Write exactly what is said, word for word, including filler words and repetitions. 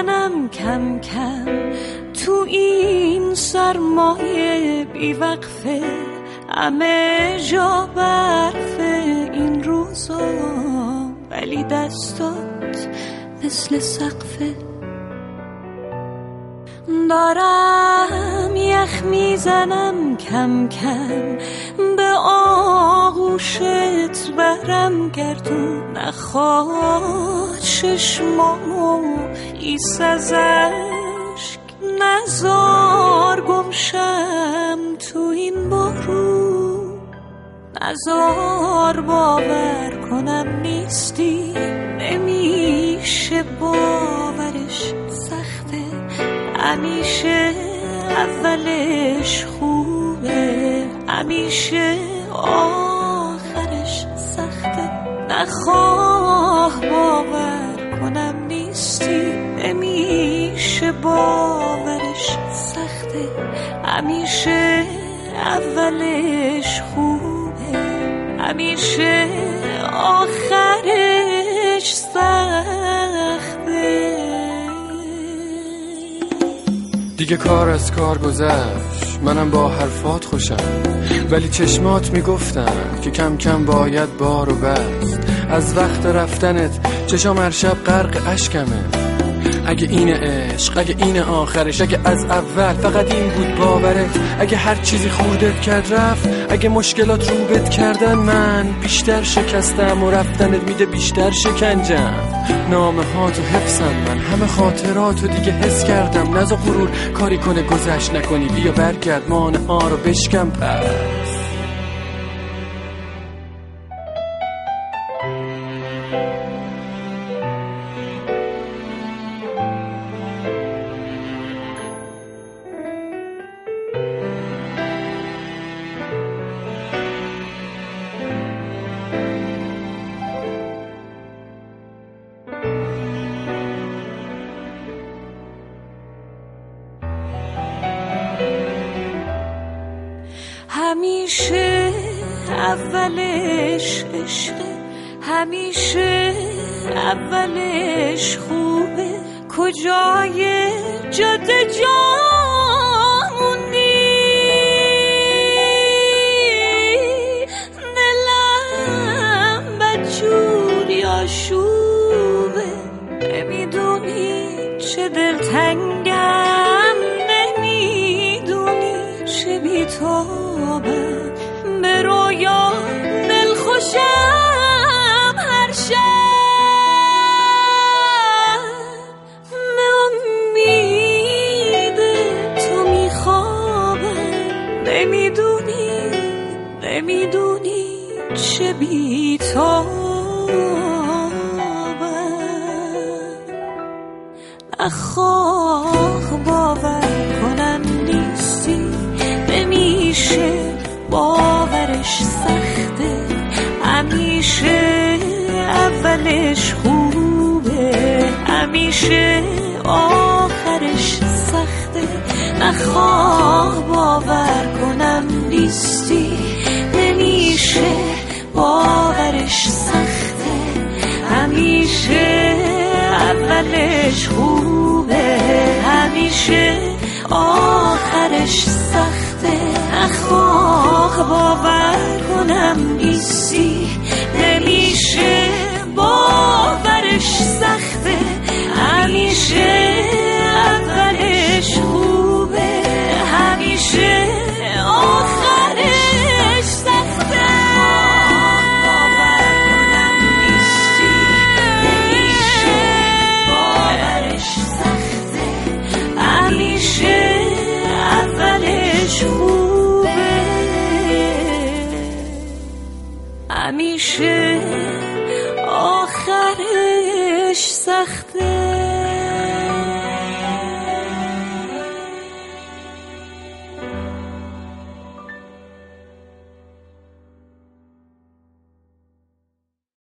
میزنم کم کم تو این سرمایه بی وقفه، همه جا برف این روزا، ولی دستات مثل سقفه. دارم یخ میزنم کم کم به آغوشت برم گردون، نخواد چشمامو ایس از عشق، نزار گمشم تو این بارون، نزار باور کنم نیستی، نمیشه باورش سخته، همیشه اولش خوبه، همیشه آخرش سخته، نخواه باور کنم نیستی، نمیشه باورش سخته، همیشه اولش خوبه، همیشه آخرش سخته. دیگه کار از کار گذشت، منم با حرفات خوشم، ولی چشمات میگفتن که کم کم باید بارو بست. از وقت رفتنت چشام هر شب غرق اشکمه، اگه این عشق، اگه این آخرش، اگه از اول فقط این بود باورت، اگه هر چیزی خوردت کرد رفت، اگه مشکلات روبت کردن من بیشتر شکستم و رفتنت میده بیشتر شکنجم. نامه ها تو حفظم من، همه خاطراتو دیگه حس کردم، نذار غرور کاری کنه گذشت نکنی، بیا برگرد مانه ها رو بشکم پس. همیشه اولش عشقه، همیشه اولش خوبه، کجای جاده جامونی، دلم بدجوری آشوبه، نمیدونی چه دلتنگم، نمیدونی چه بی‌تابم، به رویا دل خوشم هر شب، به امید تو میخوابم، نمیدونی نمیدونی چه بی‌تابم، نخواه باور کنم نیستی، نمیشه باورش سخته، همیشه اولش خوبه، همیشه آخرش سخته، نخواه باور کنم نیستی، نمیشه باورش سخته، همیشه اولش خوبه، همیشه آخرش سخته، نخواه باور کنم نیستی، نمیشه باورش سخته، همیشه اولش خوبه، همیشه آخرش سخته، باور کنم نیستی، نمیشه باورش سخته، همیشه اولش خوبه، همیشه آخرش سخته.